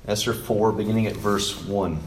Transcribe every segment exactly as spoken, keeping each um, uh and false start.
Esther four, beginning at verse one.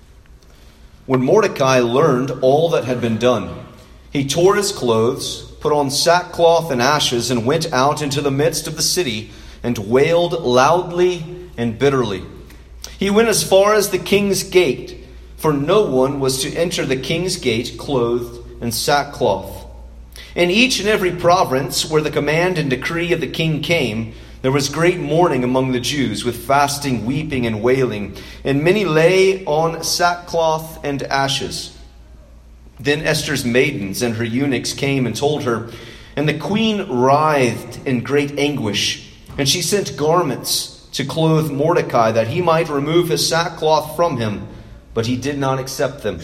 When Mordecai learned all that had been done, he tore his clothes, put on sackcloth and ashes, and went out into the midst of the city and wailed loudly and bitterly. He went as far as the king's gate, for no one was to enter the king's gate clothed in sackcloth. In each and every province where the command and decree of the king came, there was great mourning among the Jews, with fasting, weeping, and wailing, and many lay on sackcloth and ashes. Then Esther's maidens and her eunuchs came and told her, and the queen writhed in great anguish, and she sent garments to clothe Mordecai, that he might remove his sackcloth from him, but he did not accept them.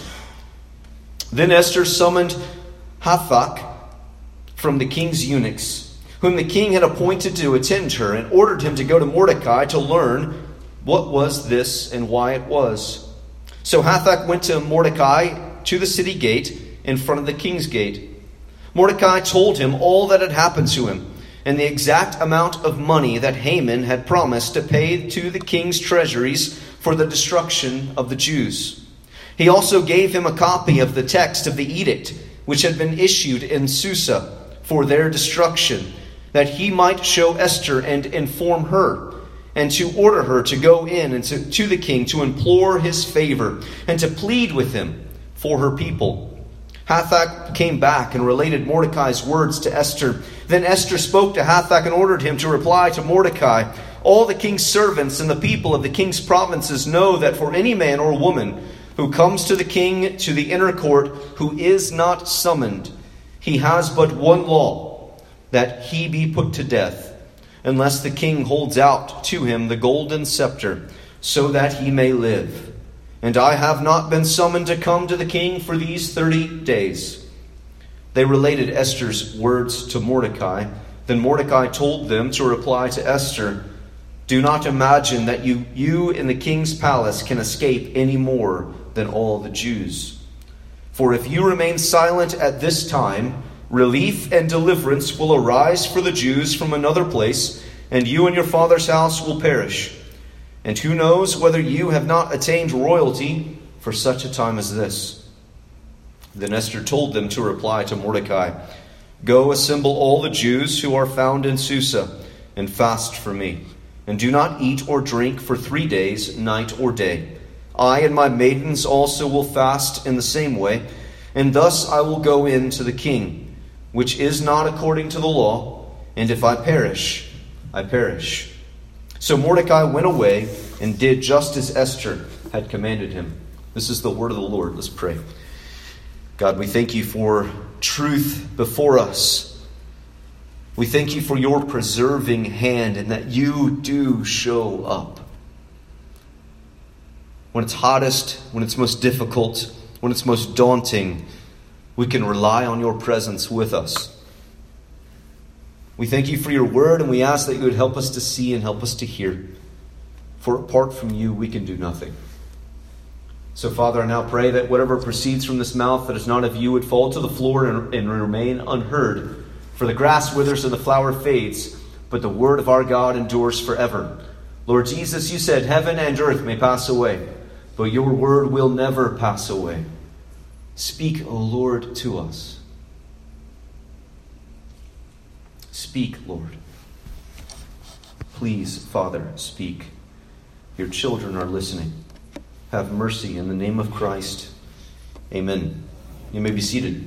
Then Esther summoned Hathach from the king's eunuchs, whom the king had appointed to attend her, and ordered him to go to Mordecai to learn what was this and why it was. So Hathach went to Mordecai to the city gate in front of the king's gate. Mordecai told him all that had happened to him, and the exact amount of money that Haman had promised to pay to the king's treasuries for the destruction of the Jews. He also gave him a copy of the text of the edict, which had been issued in Susa for their destruction, that he might show Esther and inform her, and to order her to go in and to, to the king to implore his favor and to plead with him for her people. Hathach came back and related Mordecai's words to Esther. Then Esther spoke to Hathach and ordered him to reply to Mordecai, "All the king's servants and the people of the king's provinces know that for any man or woman who comes to the king to the inner court who is not summoned, he has but one law, that he be put to death, unless the king holds out to him the golden scepter, so that he may live. And I have not been summoned to come to the king for these thirty days." They related Esther's words to Mordecai. Then Mordecai told them to reply to Esther, "Do not imagine that you, you in the king's palace can escape any more than all the Jews. For if you remain silent at this time, relief and deliverance will arise for the Jews from another place, and you and your father's house will perish. And who knows whether you have not attained royalty for such a time as this?" Then Esther told them to reply to Mordecai, "Go assemble all the Jews who are found in Susa, and fast for me. And do not eat or drink for three days, night or day. I and my maidens also will fast in the same way, and thus I will go in to the king, which is not according to the law, and if I perish, I perish." So Mordecai went away and did just as Esther had commanded him. This is the word of the Lord. Let's pray. God, we thank you for truth before us. We thank you for your preserving hand, and that you do show up. When it's hottest, when it's most difficult, when it's most daunting, we can rely on your presence with us. We thank you for your word, and we ask that you would help us to see and help us to hear. For apart from you, we can do nothing. So, Father, I now pray that whatever proceeds from this mouth that is not of you would fall to the floor and, and remain unheard. For the grass withers and the flower fades, but the word of our God endures forever. Lord Jesus, you said heaven and earth may pass away, but your word will never pass away. Speak, O Lord, to us. Speak, Lord. Please, Father, speak. Your children are listening. Have mercy in the name of Christ. Amen. You may be seated.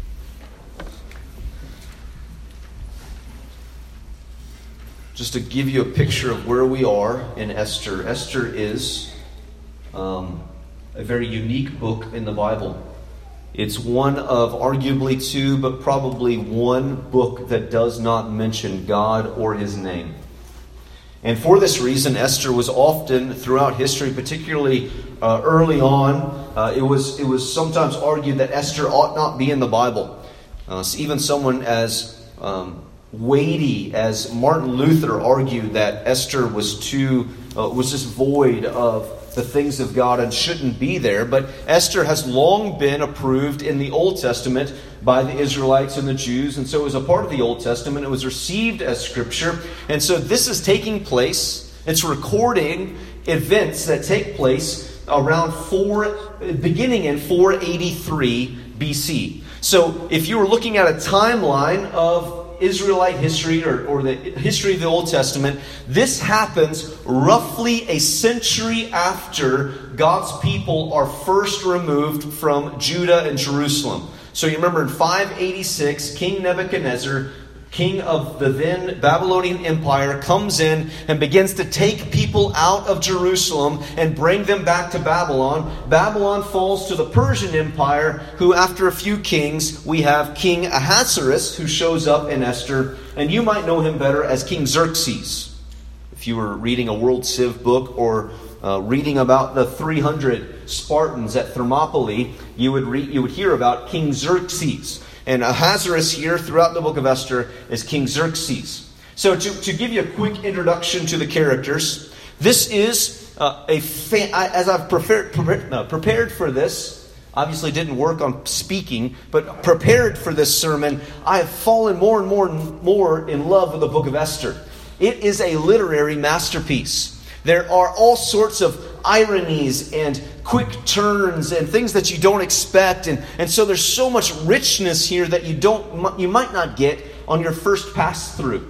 Just to give you a picture of where we are in Esther. Esther is um, a very unique book in the Bible. It's one of arguably two, but probably one book that does not mention God or his name. And for this reason, Esther was often throughout history, particularly uh, early on, uh, it was it was sometimes argued that Esther ought not be in the Bible. Uh, so even someone as um, weighty as Martin Luther argued that Esther was too uh, was just void of the things of God and shouldn't be there. But Esther has long been approved in the Old Testament by the Israelites and the Jews, and so it was a part of the Old Testament. It was received as Scripture, and so this is taking place. It's recording events that take place around four, beginning in four eighty-three B C. So if you were looking at a timeline of Israelite history or, or the history of the Old Testament, this happens roughly a century after God's people are first removed from Judah and Jerusalem. So you remember in five eighty-six, King Nebuchadnezzar, king of the then Babylonian Empire, comes in and begins to take people out of Jerusalem and bring them back to Babylon. Babylon falls to the Persian Empire, who after a few kings, we have King Ahasuerus, who shows up in Esther, and you might know him better as King Xerxes. If you were reading a World Civ book or uh, reading about the three hundred Spartans at Thermopylae, you would read, you would hear about King Xerxes. And Ahasuerus here throughout the book of Esther is King Xerxes. So to, to give you a quick introduction to the characters, this is uh, a fa- as I've prepared, prepared, no, prepared for this, obviously didn't work on speaking, but prepared for this sermon, I have fallen more and more and more in love with the book of Esther. It is a literary masterpiece. There are all sorts of ironies and quick turns and things that you don't expect. And, and so there's so much richness here that you don't, you might not get on your first pass through.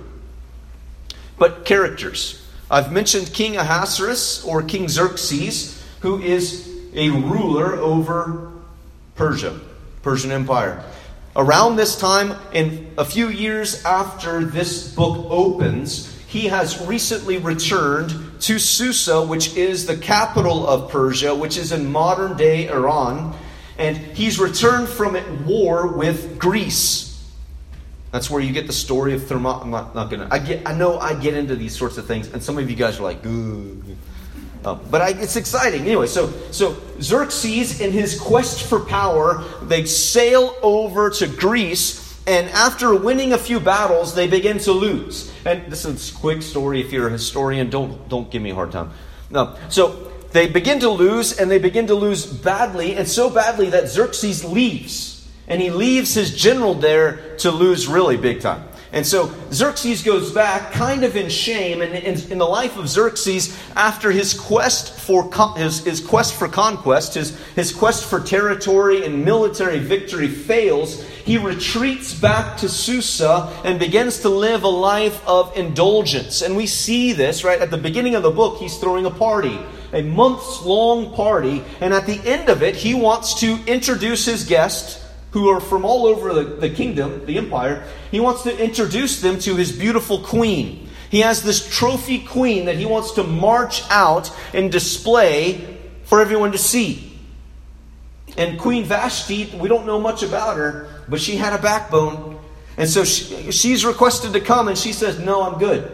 But characters. I've mentioned King Ahasuerus or King Xerxes, who is a ruler over Persia, Persian Empire. Around this time, in a few years after this book opens, he has recently returned to Susa, which is the capital of Persia, which is in modern-day Iran. And he's returned from at war with Greece. That's where you get the story of Thermopylae. I'm not, not going to... I get. I know I get into these sorts of things, and some of you guys are like, "Good." Uh, but I, it's exciting. Anyway, so, so Xerxes, in his quest for power, they sail over to Greece. And after winning a few battles, they begin to lose. And this is a quick story. If you're a historian, don't don't give me a hard time. No. So they begin to lose, and they begin to lose badly, and so badly that Xerxes leaves. And he leaves his general there to lose really big time. And so Xerxes goes back kind of in shame. And in, in the life of Xerxes, after his quest for con- his, his quest for conquest, his, his quest for territory and military victory fails, he retreats back to Susa and begins to live a life of indulgence. And we see this right at the beginning of the book. He's throwing a party, a months-long party. And at the end of it, he wants to introduce his guests, who are from all over the, the kingdom, the empire. He wants to introduce them to his beautiful queen. He has this trophy queen that he wants to march out and display for everyone to see. And Queen Vashti, we don't know much about her, but she had a backbone. And so she, she's requested to come, and she says, "No, I'm good."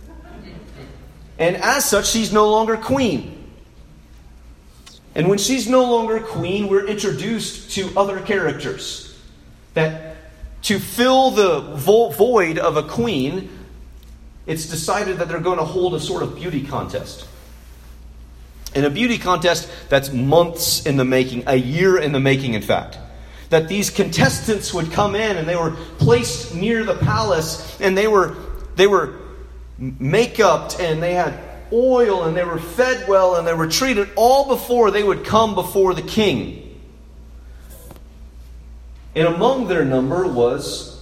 And as such, she's no longer queen. And when she's no longer queen, we're introduced to other characters. That to fill the vo- void of a queen, it's decided that they're going to hold a sort of beauty contest. And a beauty contest that's months in the making, a year in the making, in fact. That these contestants would come in, and they were placed near the palace, and they were they were make-upped, and they had oil, and they were fed well, and they were treated all before they would come before the king. And among their number was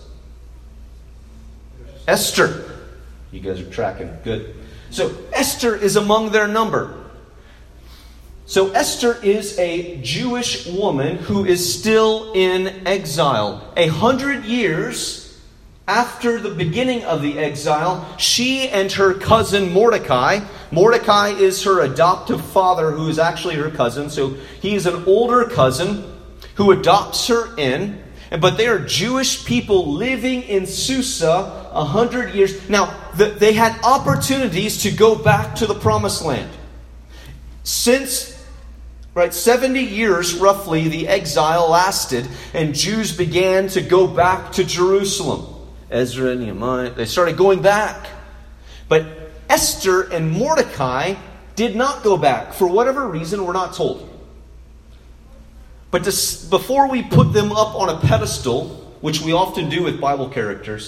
Esther. You guys are tracking. Good. So Esther is among their number. So Esther is a Jewish woman who is still in exile. A hundred years after the beginning of the exile, she and her cousin Mordecai, Mordecai is her adoptive father who is actually her cousin, so he is an older cousin who adopts her in, but they are Jewish people living in Susa a hundred years. Now, they had opportunities to go back to the Promised Land. Since Right, seventy years roughly the exile lasted, and Jews began to go back to Jerusalem. Ezra and Nehemiah, they started going back. But Esther and Mordecai did not go back. For whatever reason, we're not told. But to, before we put them up on a pedestal, which we often do with Bible characters,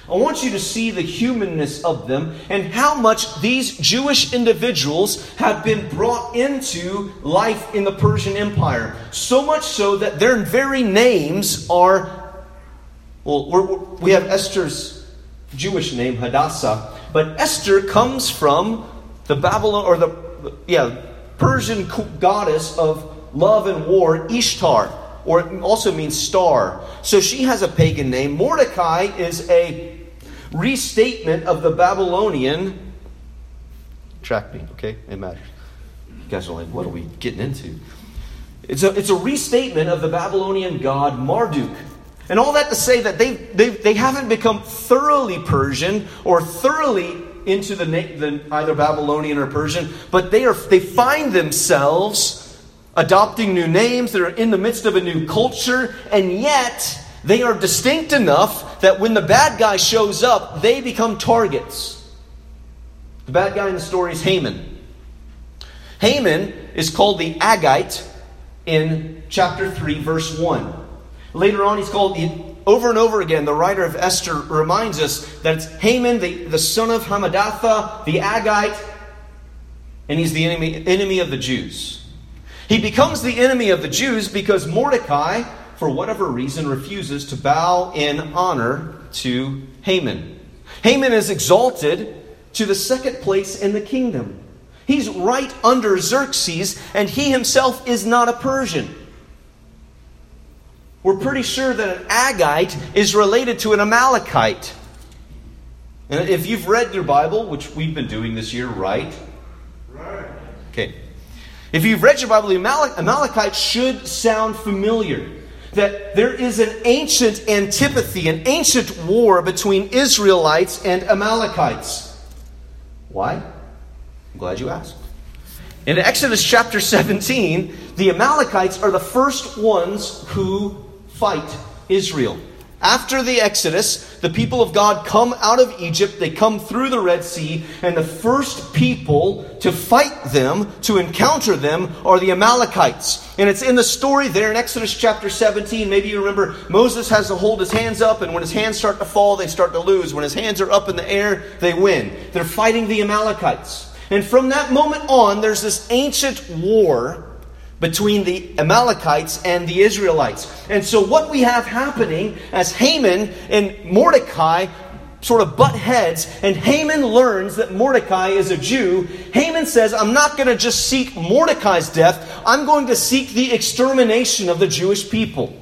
I want you to see the humanness of them and how much these Jewish individuals have been brought into life in the Persian Empire. So much so that their very names are, well, we're, we have Esther's Jewish name, Hadassah, but Esther comes from the Babylon, or the, yeah, Persian goddess of love and war, Ishtar, or it also means star. So she has a pagan name. Mordecai is a restatement of the Babylonian. Track me, okay? It matters. You guys are like, what are we getting into? It's a, it's a restatement of the Babylonian god Marduk. And all that to say that they, they, they haven't become thoroughly Persian or thoroughly into the, the either Babylonian or Persian, but they are they find themselves adopting new names. They're in the midst of a new culture, and yet they are distinct enough that when the bad guy shows up, they become targets. The bad guy in the story is Haman. Haman is called the Agite in chapter three, verse one. Later on, he's called, over and over again, the writer of Esther reminds us that it's Haman, the, the son of Hammedatha, the Agite, and he's the enemy, enemy of the Jews. He becomes the enemy of the Jews because Mordecai, for whatever reason, refuses to bow in honor to Haman. Haman is exalted to the second place in the kingdom. He's right under Xerxes, and he himself is not a Persian. We're pretty sure that an Agite is related to an Amalekite. And if you've read your Bible, which we've been doing this year, right? Right. Okay. If you've read your Bible, the Amalek- Amalekite should sound familiar. That there is an ancient antipathy, an ancient war between Israelites and Amalekites. Why? I'm glad you asked. In Exodus chapter seventeen, the Amalekites are the first ones who fight Israel. After the Exodus, the people of God come out of Egypt, they come through the Red Sea, and the first people to fight them, to encounter them, are the Amalekites. And it's in the story there in Exodus chapter seventeen. Maybe you remember Moses has to hold his hands up, and when his hands start to fall, they start to lose. When his hands are up in the air, they win. They're fighting the Amalekites. And from that moment on, there's this ancient war between the Amalekites and the Israelites. And so what we have happening as Haman and Mordecai sort of butt heads, and Haman learns that Mordecai is a Jew, Haman says, I'm not going to just seek Mordecai's death, I'm going to seek the extermination of the Jewish people.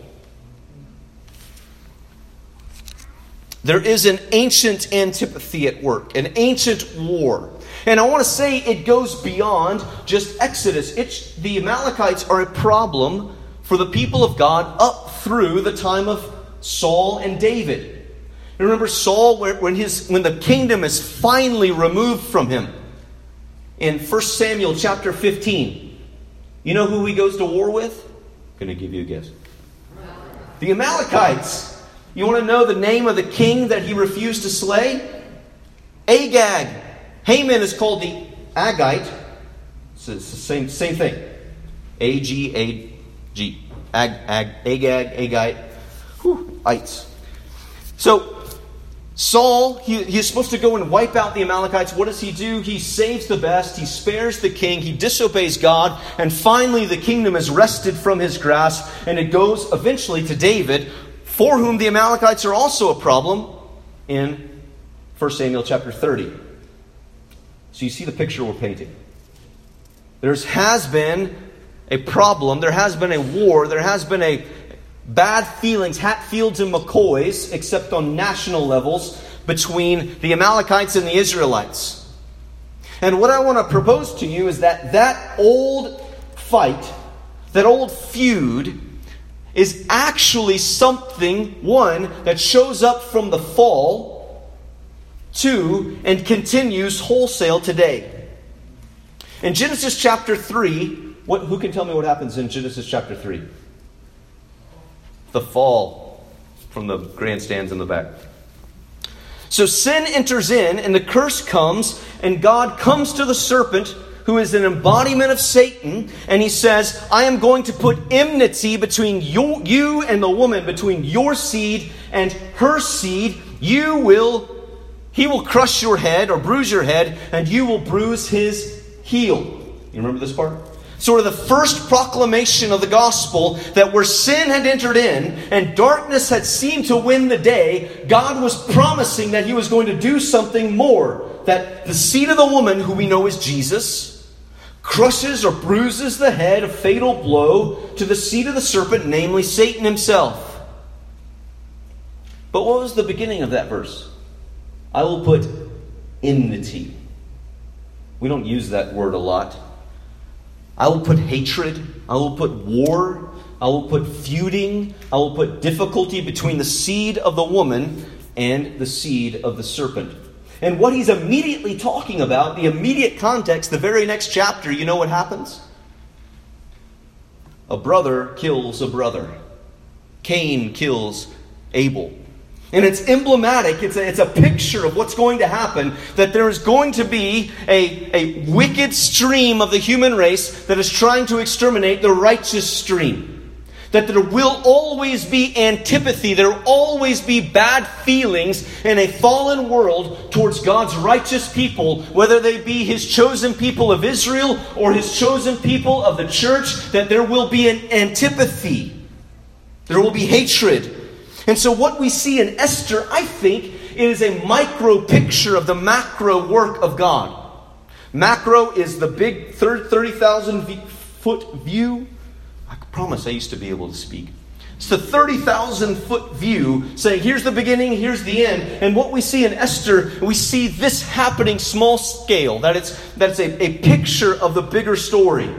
There is an ancient antipathy at work, an ancient war. And I want to say it goes beyond just Exodus. It's, the Amalekites are a problem for the people of God up through the time of Saul and David. Remember Saul, when, his, when the kingdom is finally removed from him. In First Samuel chapter fifteen. You know who he goes to war with? I'm going to give you a guess. The Amalekites. You want to know the name of the king that he refused to slay? Agag. Haman is called the Agite. It's the same, same thing. A G A G. Ag, Ag, Agag, Agite. Whew, ites. So, Saul, he, he is supposed to go and wipe out the Amalekites. What does he do? He saves the best. He spares the king. He disobeys God. And finally, the kingdom is wrested from his grasp. And it goes eventually to David, for whom the Amalekites are also a problem, in First Samuel chapter thirty. So you see the picture we're painting. There has been a problem. There has been a war. There has been a bad feelings, Hatfields and McCoys, except on national levels, between the Amalekites and the Israelites. And what I want to propose to you is that that old fight, that old feud, is actually something, one, that shows up from the fall, two, and continues wholesale today. In Genesis chapter three, what, who can tell me what happens in Genesis chapter three? The fall from the grandstands in the back. So sin enters in, and the curse comes, and God comes to the serpent, who is an embodiment of Satan, and he says, I am going to put enmity between you, you and the woman, between your seed and her seed, You will, he will crush your head or bruise your head, and you will bruise his heel. You remember this part? Sort of the first proclamation of the gospel, that where sin had entered in and darkness had seemed to win the day, God was promising that he was going to do something more. That the seed of the woman, who we know is Jesus, crushes or bruises the head, a fatal blow to the seed of the serpent, namely Satan himself. But what was the beginning of that verse? I will put enmity. We don't use that word a lot. I will put hatred. I will put war. I will put feuding. I will put difficulty between the seed of the woman and the seed of the serpent. And what he's immediately talking about, the immediate context, the very next chapter, you know what happens? A brother kills a brother. Cain kills Abel. And it's emblematic, it's a, it's a picture of what's going to happen, that there is going to be a, a wicked stream of the human race that is trying to exterminate the righteous stream. That there will always be antipathy, there will always be bad feelings in a fallen world towards God's righteous people, whether they be His chosen people of Israel or His chosen people of the church, that there will be an antipathy. There will be hatred. And so what we see in Esther, I think, is a micro picture of the macro work of God. Macro is the big thirty thousand foot view. I promise I used to be able to speak. It's the thirty thousand foot view saying, here's the beginning, here's the end. And what we see in Esther, we see this happening small scale. That it's, that it's a, a picture of the bigger story.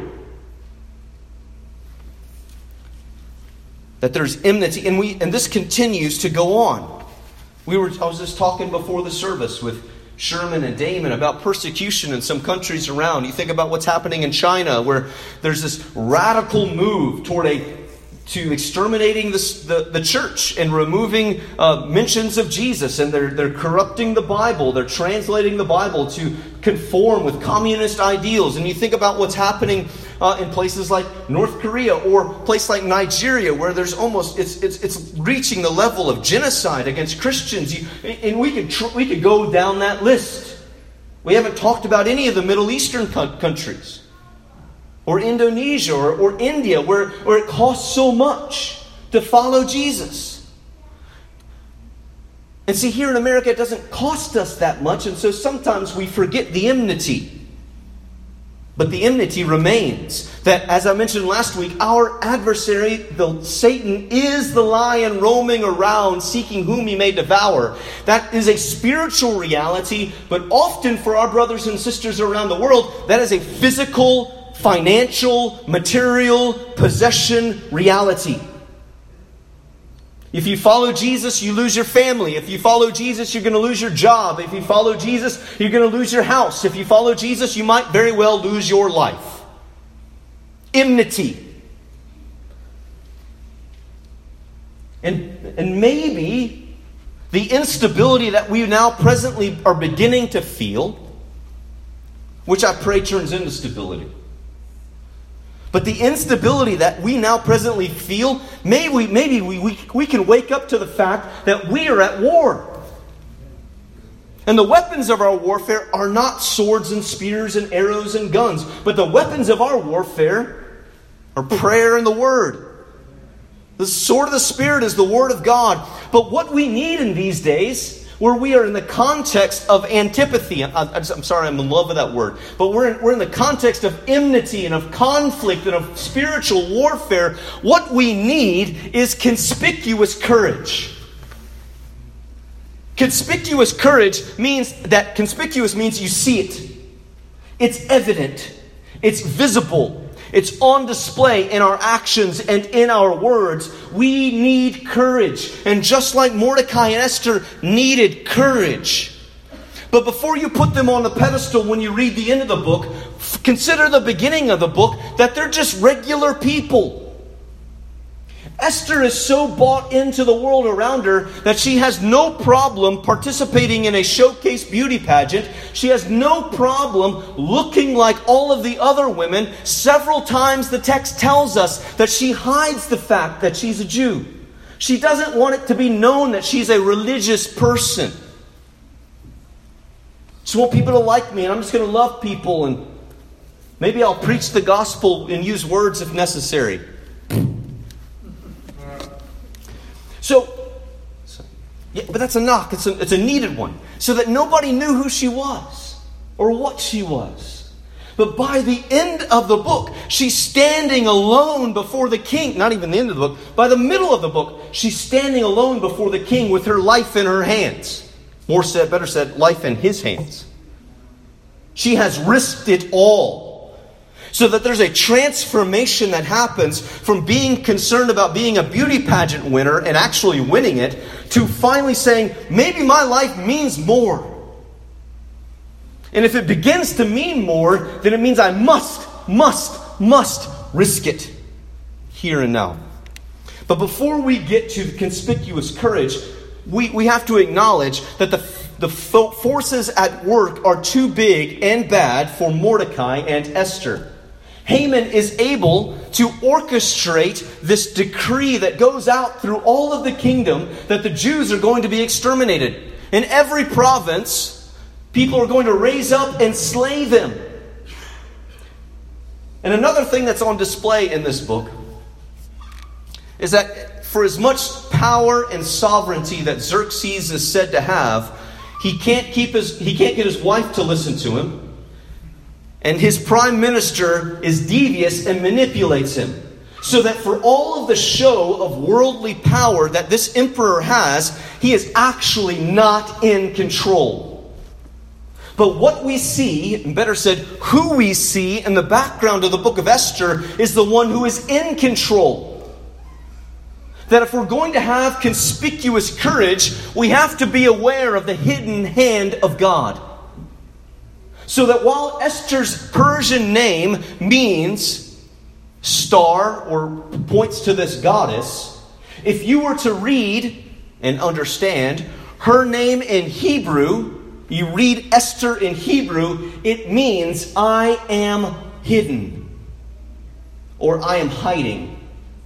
That there's enmity, and we and this continues to go on. We were I was just talking before the service with Sherman and Damon about persecution in some countries around. You think about what's happening in China, where there's this radical move toward a to exterminating this, the the church and removing uh, mentions of Jesus, and they're they're corrupting the Bible. They're translating the Bible to conform with communist ideals. And you think about what's happening Uh, in places like North Korea or a place like Nigeria, where there's almost it's it's it's reaching the level of genocide against Christians. You, and we could tr- we could go down that list. We haven't talked about any of the Middle Eastern co- countries, or Indonesia, or, or India, where where it costs so much to follow Jesus. And see, here in America, it doesn't cost us that much, and so sometimes we forget the enmity. But the enmity remains. That, as I mentioned last week, our adversary, the Satan, is the lion roaming around seeking whom he may devour. That is a spiritual reality, but often for our brothers and sisters around the world, that is a physical, financial, material, possession reality. If you follow Jesus, you lose your family. If you follow Jesus, you're going to lose your job. If you follow Jesus, you're going to lose your house. If you follow Jesus, you might very well lose your life. Enmity. And, and maybe the instability that we now presently are beginning to feel, which I pray turns into stability. But the instability that we now presently feel, maybe we, maybe we, we, we can wake up to the fact that we are at war. And the weapons of our warfare are not swords and spears and arrows and guns. But the weapons of our warfare are prayer and the Word. The sword of the Spirit is the Word of God. But what we need in these days, where we are in the context of antipathy. I'm sorry, I'm in love with that word. But we're in, we're in the context of enmity and of conflict and of spiritual warfare. What we need is conspicuous courage. Conspicuous courage means that conspicuous means you see it. It's evident. It's visible. It's on display in our actions and in our words. We need courage. And just like Mordecai and Esther needed courage. But before you put them on the pedestal when you read the end of the book, consider the beginning of the book, that they're just regular people. Esther is so bought into the world around her that she has no problem participating in a showcase beauty pageant. She has no problem looking like all of the other women. Several times the text tells us that she hides the fact that she's a Jew. She doesn't want it to be known that she's a religious person. She wants people to like me, and I'm just going to love people, and maybe I'll preach the gospel and use words if necessary. So, yeah, but that's a knock. It's a, it's a needed one. So that nobody knew who she was or what she was. But by the end of the book, she's standing alone before the king. Not even the end of the book. By the middle of the book, she's standing alone before the king with her life in her hands. More said, better said, life in his hands. She has risked it all. So that there's a transformation that happens from being concerned about being a beauty pageant winner and actually winning it to finally saying, maybe my life means more. And if it begins to mean more, then it means I must, must, must risk it here and now. But before we get to conspicuous courage, we, we have to acknowledge that the, the forces at work are too big and bad for Mordecai and Esther. Haman is able to orchestrate this decree that goes out through all of the kingdom that the Jews are going to be exterminated. In every province, people are going to raise up and slay them. And another thing that's on display in this book is that for as much power and sovereignty that Xerxes is said to have, he can't keep his he can't get his wife to listen to him. And his prime minister is devious and manipulates him. So that for all of the show of worldly power that this emperor has, he is actually not in control. But what we see, and better said, who we see in the background of the book of Esther is the one who is in control. That if we're going to have conspicuous courage, we have to be aware of the hidden hand of God. So that while Esther's Persian name means star or points to this goddess, if you were to read and understand her name in Hebrew, you read Esther in Hebrew, it means I am hidden or I am hiding.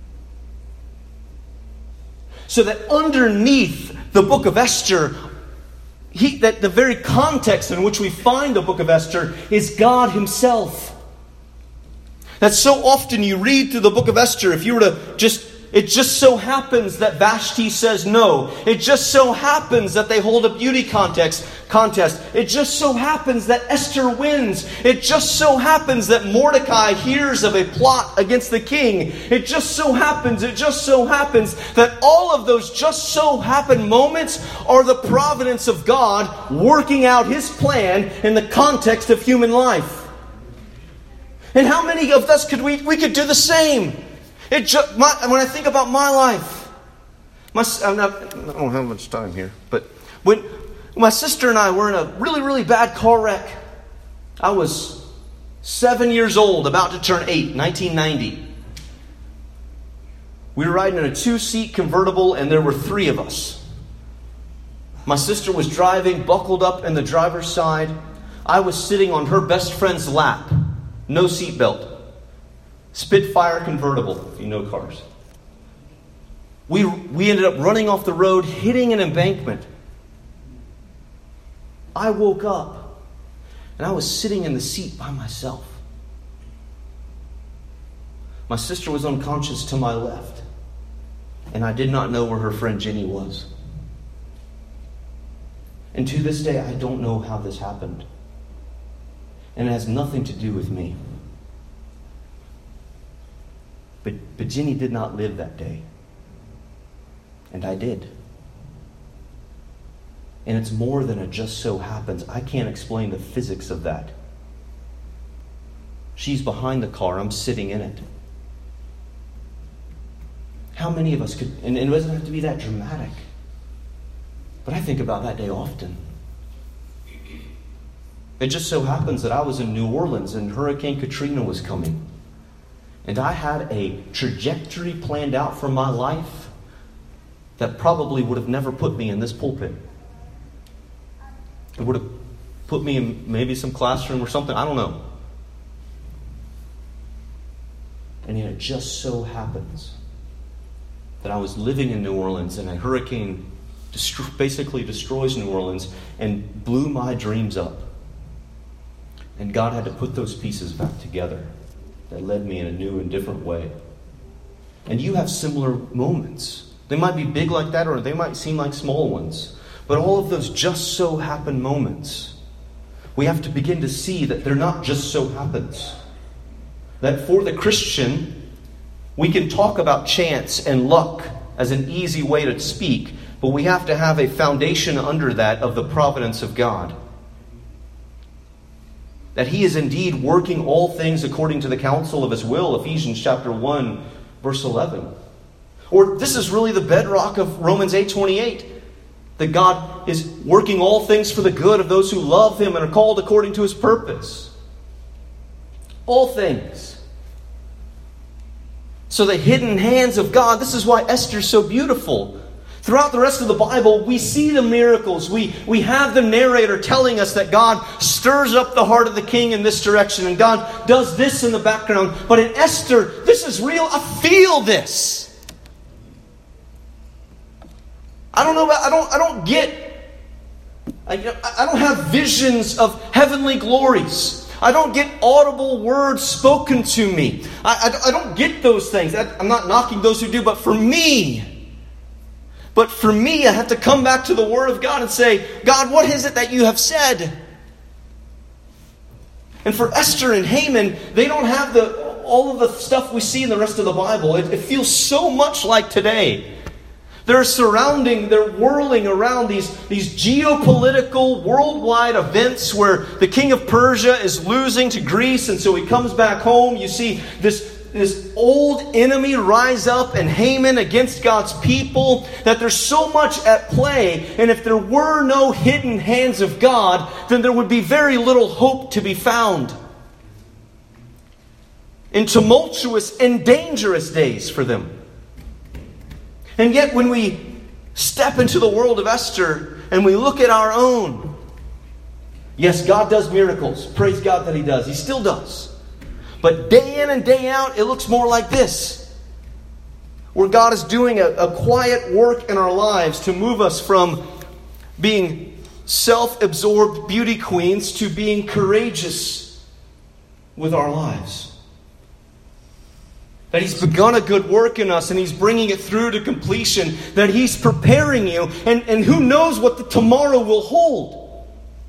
So that underneath the book of Esther, He, that the very context in which we find the book of Esther is God Himself. That so often you read through the book of Esther, if you were to just, it just so happens that Vashti says no. It just so happens that they hold a beauty contest. contest. It just so happens that Esther wins. It just so happens that Mordecai hears of a plot against the king. It just so happens, it just so happens that all of those just so happen moments are the providence of God working out His plan in the context of human life. And how many of us could we, we could do the same? It just, my, when I think about my life, my, I'm not, I don't have much time here, but when my sister and I were in a really, really bad car wreck. I was seven years old, about to turn eight, nineteen ninety. We were riding in a two-seat convertible, and there were three of us. My sister was driving, buckled up in the driver's side. I was sitting on her best friend's lap. No seatbelt. Spitfire convertible, if you know cars. We, we ended up running off the road, hitting an embankment. I woke up, and I was sitting in the seat by myself. My sister was unconscious to my left, and I did not know where her friend Jenny was. And to this day, I don't know how this happened. And it has nothing to do with me. But, but Jenny did not live that day. And I did. And it's more than a just so happens. I can't explain the physics of that. She's behind the car. I'm sitting in it. How many of us could... And it doesn't have to be that dramatic. But I think about that day often. It just so happens that I was in New Orleans and Hurricane Katrina was coming. And I had a trajectory planned out for my life that probably would have never put me in this pulpit. It would have put me in maybe some classroom or something. I don't know. And yet it just so happens that I was living in New Orleans and a hurricane dest- basically destroys New Orleans and blew my dreams up. And God had to put those pieces back together that led me in a new and different way. And you have similar moments. They might be big like that, or they might seem like small ones. But all of those just so happen moments, we have to begin to see that they're not just so happens. That for the Christian, we can talk about chance and luck as an easy way to speak, but we have to have a foundation under that of the providence of God. That He is indeed working all things according to the counsel of His will, Ephesians chapter one, verse eleven. Or this is really the bedrock of Romans eight twenty-eight. That God is working all things for the good of those who love Him and are called according to His purpose. All things. So the hidden hands of God, this is why Esther's so beautiful. Throughout the rest of the Bible, we see the miracles. We, we have the narrator telling us that God stirs up the heart of the king in this direction, and God does this in the background. But in Esther, this is real. I feel this. I don't know about, I don't, I don't get, I, I don't have visions of heavenly glories. I don't get audible words spoken to me. I, I, I don't get those things. I, I'm not knocking those who do, but for me, but for me, I have to come back to the Word of God and say, God, what is it that you have said? And for Esther and Haman, they don't have the all of the stuff we see in the rest of the Bible. It, it feels so much like today. They're surrounding, they're whirling around these, these geopolitical worldwide events where the king of Persia is losing to Greece, and so he comes back home. You see this, this old enemy rise up and Haman against God's people, that there's so much at play. And if there were no hidden hands of God, then there would be very little hope to be found. In tumultuous and dangerous days for them. And yet when we step into the world of Esther and we look at our own, yes, God does miracles. Praise God that He does. He still does. But day in and day out, it looks more like this. Where God is doing a, a quiet work in our lives to move us from being self-absorbed beauty queens to being courageous with our lives. That He's begun a good work in us and He's bringing it through to completion. That He's preparing you. And, and who knows what the tomorrow will hold.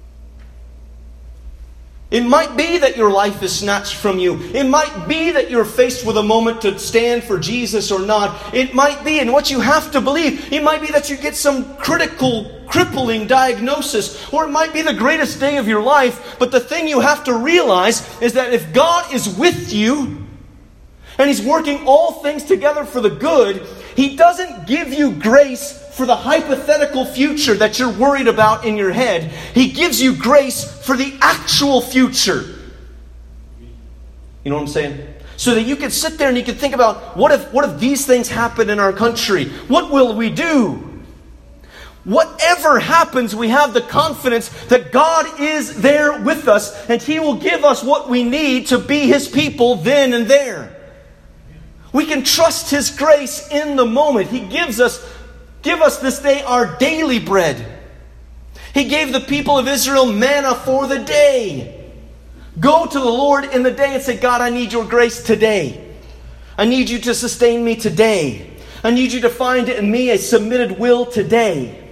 It might be that your life is snatched from you. It might be that you're faced with a moment to stand for Jesus or not. It might be, and what you have to believe, it might be that you get some critical, crippling diagnosis. Or it might be the greatest day of your life. But the thing you have to realize is that if God is with you, and He's working all things together for the good, He doesn't give you grace for the hypothetical future that you're worried about in your head. He gives you grace for the actual future. You know what I'm saying? So that you can sit there and you can think about, what if, what if these things happen in our country? What will we do? Whatever happens, we have the confidence that God is there with us, and He will give us what we need to be His people then and there. We can trust His grace in the moment. He gives us, give us this day our daily bread. He gave the people of Israel manna for the day. Go to the Lord in the day and say, God, I need your grace today. I need you to sustain me today. I need you to find in me a submitted will today.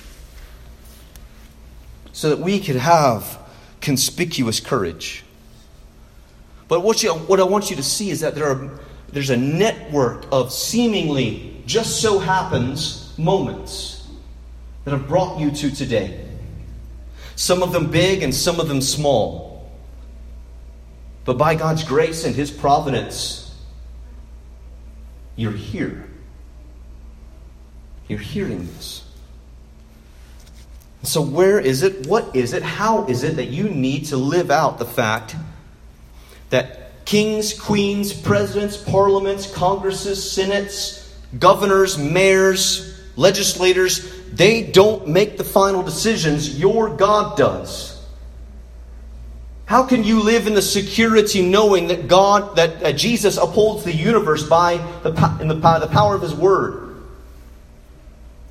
So that we could have conspicuous courage. But what, you, what I want you to see is that there are There's a network of seemingly just so happens moments that have brought you to today. Some of them big and some of them small. But by God's grace and His providence, you're here. You're hearing this. So where is it? What is it? How is it that you need to live out the fact that kings, queens, presidents, parliaments, congresses, senates, governors, mayors, legislators, they don't make the final decisions. Your God does. How can you live in the security knowing that God, that uh, Jesus upholds the universe by the, in the, by the power of His Word?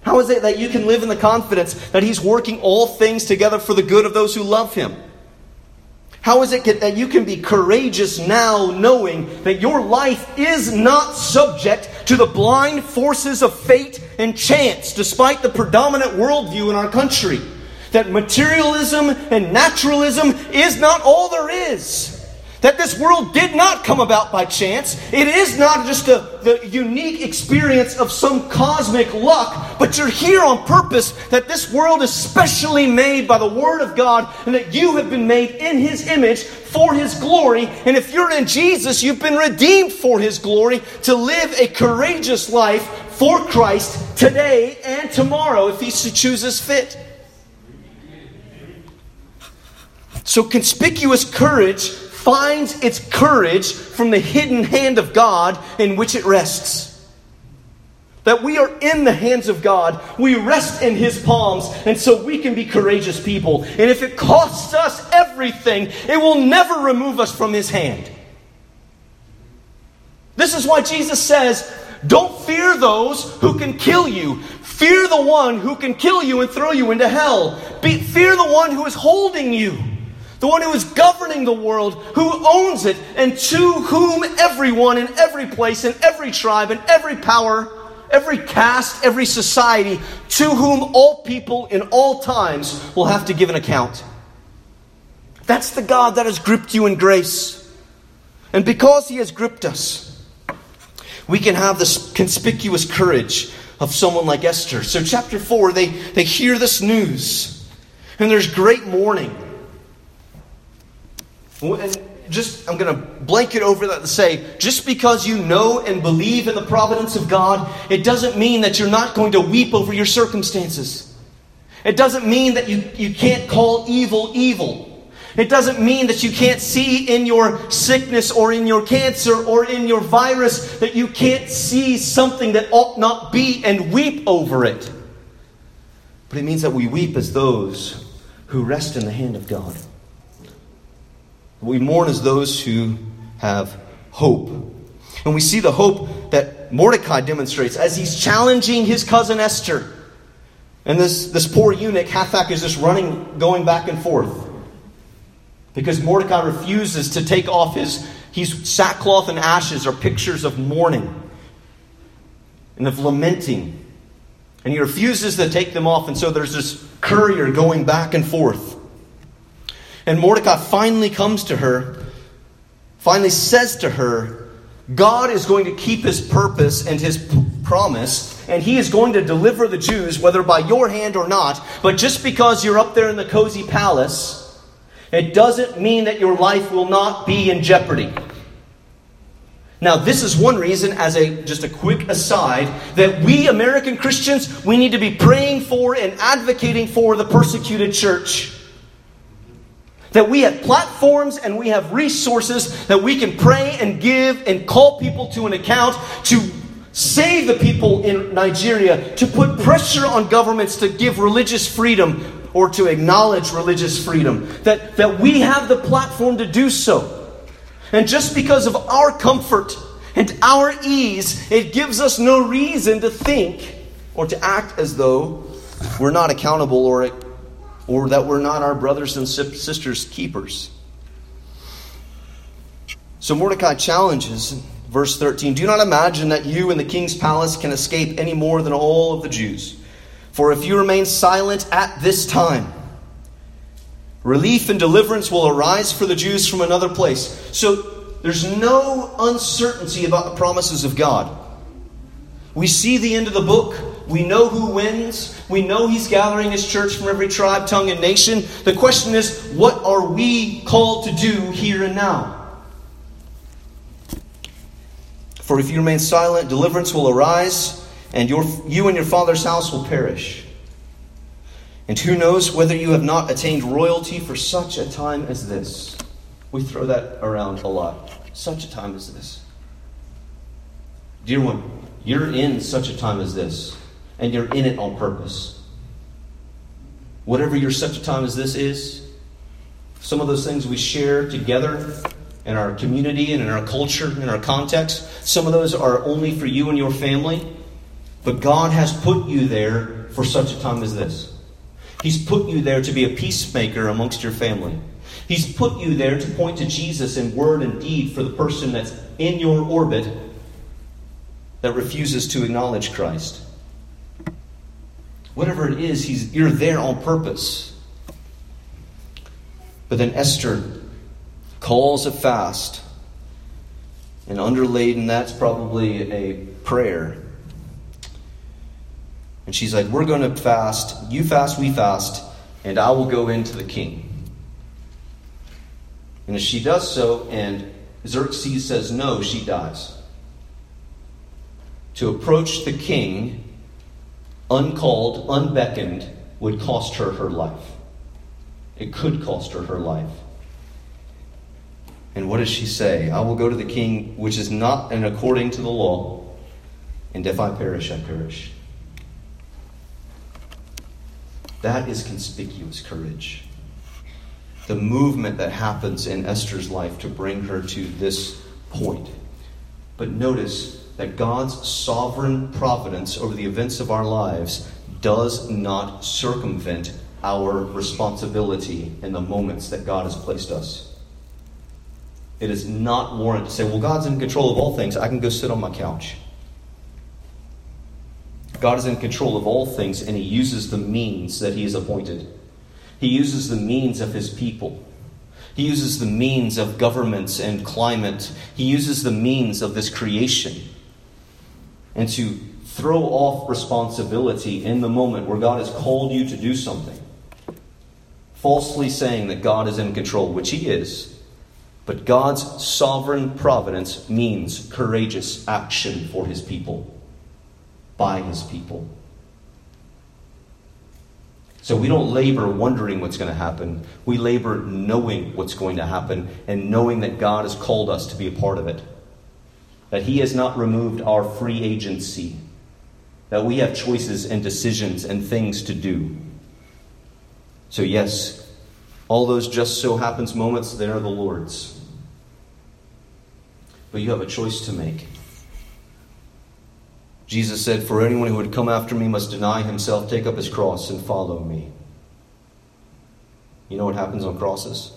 How is it that you can live in the confidence that He's working all things together for the good of those who love Him? How is it that you can be courageous now knowing that your life is not subject to the blind forces of fate and chance, despite the predominant worldview in our country? That materialism and naturalism is not all there is. That this world did not come about by chance. It is not just a, the unique experience of some cosmic luck, but you're here on purpose, that this world is specially made by the Word of God, and that you have been made in His image for His glory. And if you're in Jesus, you've been redeemed for His glory to live a courageous life for Christ today and tomorrow if He chooses fit. So conspicuous courage finds its courage from the hidden hand of God in which it rests. That we are in the hands of God. We rest in His palms, and so we can be courageous people. And if it costs us everything, it will never remove us from His hand. This is why Jesus says, don't fear those who can kill you. Fear the one who can kill you and throw you into hell. Be, fear the one who is holding you. The one who is governing the world, who owns it, and to whom everyone in every place, in every tribe, in every power, every caste, every society, to whom all people in all times will have to give an account. That's the God that has gripped you in grace. And because He has gripped us, we can have this conspicuous courage of someone like Esther. So chapter four, they, they hear this news, and there's great mourning. And just, I'm going to blanket over that to say, just because you know and believe in the providence of God, it doesn't mean that you're not going to weep over your circumstances. It doesn't mean that you, you can't call evil evil. It doesn't mean that you can't see in your sickness or in your cancer or in your virus that you can't see something that ought not be and weep over it. But it means that we weep as those who rest in the hand of God. We mourn as those who have hope. And we see the hope that Mordecai demonstrates as he's challenging his cousin Esther. And this, this poor eunuch, Hathach, is just running, going back and forth. Because Mordecai refuses to take off his... He's sackcloth and ashes are pictures of mourning and of lamenting. And he refuses to take them off. And so there's this courier going back and forth. And Mordecai finally comes to her, finally says to her, God is going to keep His purpose and His p- promise, and He is going to deliver the Jews, whether by your hand or not. But just because you're up there in the cozy palace, it doesn't mean that your life will not be in jeopardy. Now, this is one reason, as a just a quick aside, that we American Christians, we need to be praying for and advocating for the persecuted church. That we have platforms and we have resources that we can pray and give and call people to an account to save the people in Nigeria, to put pressure on governments to give religious freedom or to acknowledge religious freedom. That, that we have the platform to do so. And just because of our comfort and our ease, it gives us no reason to think or to act as though we're not accountable or or that we're not our brothers and sisters' keepers. So Mordecai challenges, verse thirteen, do not imagine that you in the king's palace can escape any more than all of the Jews. For if you remain silent at this time, relief and deliverance will arise for the Jews from another place. So there's no uncertainty about the promises of God. We see the end of the book. We know who wins. We know He's gathering His church from every tribe, tongue, and nation. The question is, what are we called to do here and now? For if you remain silent, deliverance will arise, and your, you and your father's house will perish. And who knows whether you have not attained royalty for such a time as this. We throw that around a lot. Such a time as this. Dear one, you're in such a time as this. And you're in it on purpose. Whatever your such a time as this is, some of those things we share together in our community and in our culture, in our context, some of those are only for you and your family. But God has put you there for such a time as this. He's put you there to be a peacemaker amongst your family. He's put you there to point to Jesus in word and deed for the person that's in your orbit that refuses to acknowledge Christ. Whatever it is, he's, you're there on purpose. But then Esther calls a fast. And underlaid in that's probably a prayer. And she's like, we're going to fast. You fast, we fast. And I will go into the king. And as she does so, and Xerxes says no, she dies. To approach the king, uncalled, unbeckoned, would cost her her life. It could cost her her life. And what does she say? I will go to the king, which is not and according to the law, and if I perish, I perish. That is conspicuous courage. The movement that happens in Esther's life to bring her to this point. But notice that God's sovereign providence over the events of our lives does not circumvent our responsibility in the moments that God has placed us. It is not warranted to say, well, God's in control of all things. I can go sit on my couch. God is in control of all things, and he uses the means that he has appointed. He uses the means of his people. He uses the means of governments and climate. He uses the means of this creation. And to throw off responsibility in the moment where God has called you to do something, falsely saying that God is in control, which he is, but God's sovereign providence means courageous action for his people, by his people. So we don't labor wondering what's going to happen. We labor knowing what's going to happen and knowing that God has called us to be a part of it. That he has not removed our free agency. That we have choices and decisions and things to do. So yes, all those just so happens moments, they are the Lord's. But you have a choice to make. Jesus said, for anyone who would come after me must deny himself, take up his cross, and follow me. You know what happens on crosses?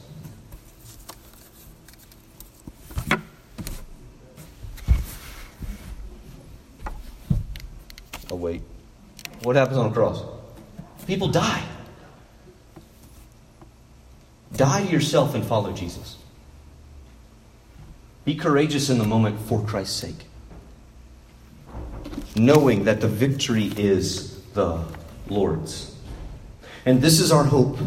Oh, wait. What happens on a cross? People die. Die to yourself and follow Jesus. Be courageous in the moment for Christ's sake, knowing that the victory is the Lord's. And this is our hope.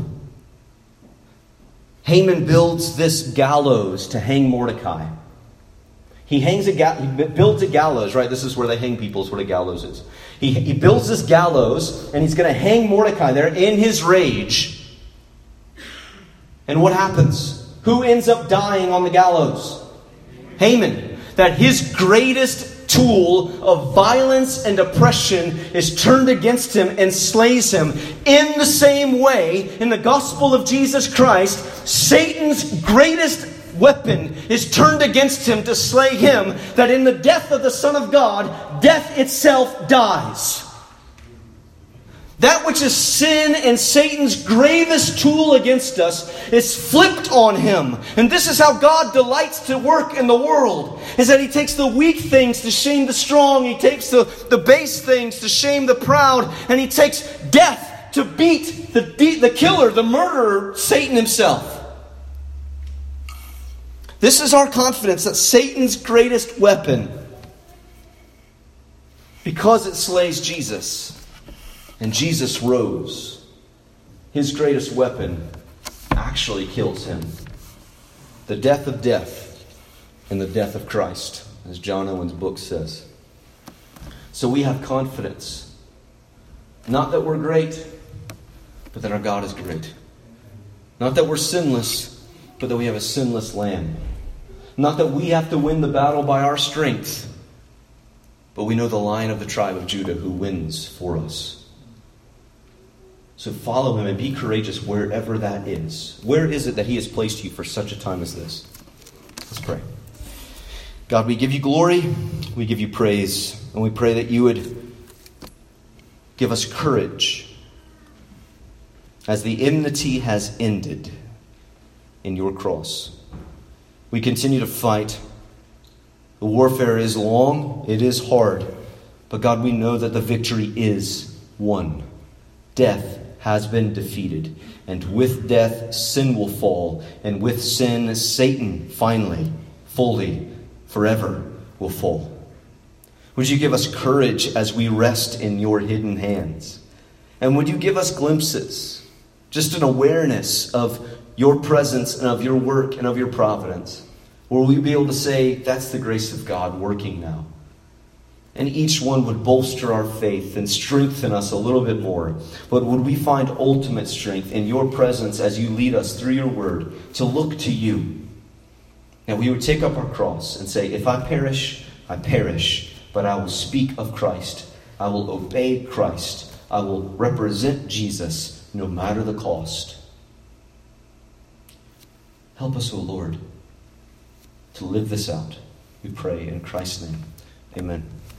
Haman builds this gallows to hang Mordecai. He hangs a ga- he builds a gallows, right? This is where they hang people, is what a gallows is. He, he builds this gallows, and he's going to hang Mordecai there in his rage. And what happens? Who ends up dying on the gallows? Haman. That his greatest tool of violence and oppression is turned against him and slays him. In the same way, in the gospel of Jesus Christ, Satan's greatest weapon is turned against him to slay him, that in the death of the Son of God, death itself dies. That which is sin and Satan's gravest tool against us is flipped on him. And this is how God delights to work in the world. Is that he takes the weak things to shame the strong. He takes the, the base things to shame the proud. And he takes death to beat the, the killer, the murderer, Satan himself. This is our confidence that Satan's greatest weapon, because it slays Jesus, and Jesus rose, his greatest weapon actually kills him. The death of death and the death of Christ, as John Owen's book says. So we have confidence. Not that we're great, but that our God is great. Not that we're sinless, but that we have a sinless Lamb. Not that we have to win the battle by our strength, but we know the Lion of the tribe of Judah who wins for us. So follow him and be courageous wherever that is. Where is it that he has placed you for such a time as this? Let's pray. God, we give you glory, we give you praise, and we pray that you would Give us courage as the enmity has ended in your cross. We continue to fight. The warfare is long, it is hard, but God, we know that the victory is won. Death has been defeated, and with death, sin will fall, and with sin, Satan finally, fully, forever will fall. Would you give us courage as we rest in your hidden hands? And would you give us glimpses, just an awareness of your presence and of your work and of your providence? Will we be able to say, that's the grace of God working now? And each one would bolster our faith and strengthen us a little bit more. But would we find ultimate strength in your presence as you lead us through your word to look to you? That we would take up our cross and say, if I perish, I perish, but I will speak of Christ. I will obey Christ. I will represent Jesus no matter the cost. Help us, O Lord, to live this out. We pray in Christ's name. Amen.